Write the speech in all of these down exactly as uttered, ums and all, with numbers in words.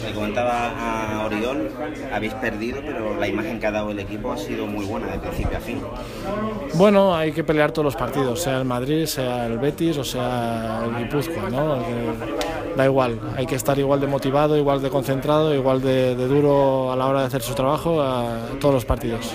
Le comentaba a Oriol, habéis perdido, pero la imagen que ha dado el equipo ha sido muy buena de principio a fin. Bueno, hay que pelear todos los partidos, sea el Madrid, sea el Betis o sea el Guipúzcoa, ¿no? Da igual, hay que estar igual de motivado, igual de concentrado, igual de, de duro a la hora de hacer su trabajo a todos los partidos.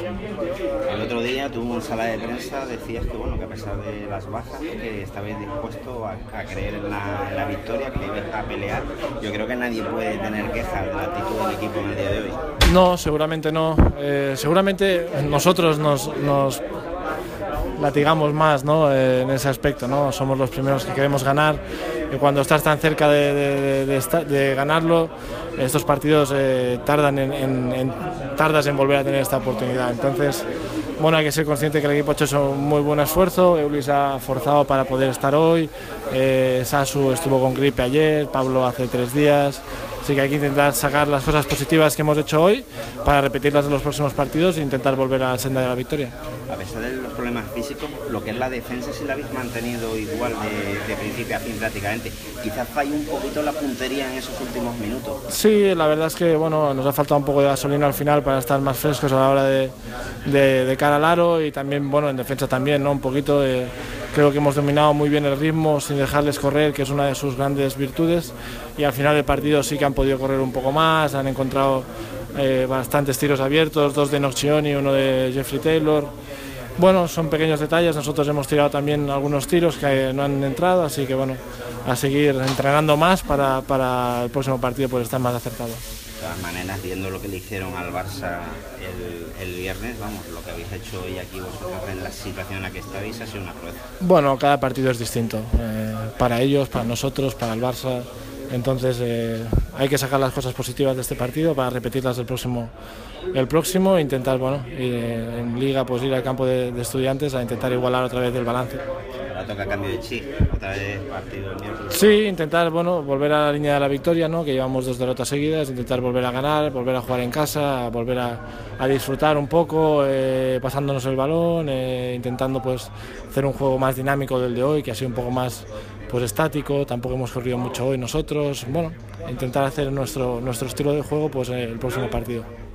El otro día tú en sala de prensa decías que bueno, que a pesar de las bajas, que estabais dispuestos a, a creer en la, en la victoria, que ibais a pelear. Yo creo que nadie puede tener quejas de la actitud del equipo en el día de hoy. No, seguramente no. Eh, seguramente nosotros nos, nos latigamos más, ¿no? eh, en ese aspecto, ¿no? Somos los primeros que queremos ganar y cuando estás tan cerca de, de, de, de, de ganarlo, estos partidos eh, tardan en, en, en, tardas en volver a tener esta oportunidad. Entonces, bueno, hay que ser consciente que el equipo ha hecho un muy buen esfuerzo. Eulis ha forzado para poder estar hoy, eh, Sasu estuvo con gripe ayer, Pablo hace tres días. Así que hay que intentar sacar las cosas positivas que hemos hecho hoy para repetirlas en los próximos partidos e intentar volver a la senda de la victoria. A pesar de los problemas físicos, lo que es la defensa sí la habéis mantenido igual de, de principio a fin prácticamente. Quizás falle un poquito la puntería en esos últimos minutos. Sí, la verdad es que bueno, nos ha faltado un poco de gasolina al final para estar más frescos a la hora de, de, de cara al aro y también bueno, en defensa también, ¿no? Un poquito de, creo que hemos dominado muy bien el ritmo sin dejarles correr, que es una de sus grandes virtudes, y al final del partido sí que han podido correr un poco más, han encontrado eh, bastantes tiros abiertos, dos de Nocchioni y uno de Jeffrey Taylor. Bueno, son pequeños detalles, nosotros hemos tirado también algunos tiros que no han entrado, así que bueno, a seguir entrenando más para, para el próximo partido poder estar más acertado. De todas maneras, viendo lo que le hicieron al Barça el, el viernes, vamos, lo que habéis hecho hoy aquí vosotros en la situación en la que estáis ha sido una prueba. Bueno, cada partido es distinto, eh, para ellos, para nosotros, para el Barça. Entonces eh, hay que sacar las cosas positivas de este partido para repetirlas el próximo, el próximo e intentar, bueno, eh, en Liga pues ir al campo de, de Estudiantes a intentar igualar otra vez el balance. Ahora toca cambio de chip, otra vez partido el miércoles. Sí, intentar, bueno, volver a la línea de la victoria, ¿no? Que llevamos dos derrotas seguidas, intentar volver a ganar, volver a jugar en casa, volver a, a disfrutar un poco, eh, pasándonos el balón, eh, intentando pues hacer un juego más dinámico del de hoy, que ha sido un poco más pues estático, tampoco hemos corrido mucho hoy nosotros, bueno, intentar hacer nuestro, nuestro estilo de juego pues el próximo partido.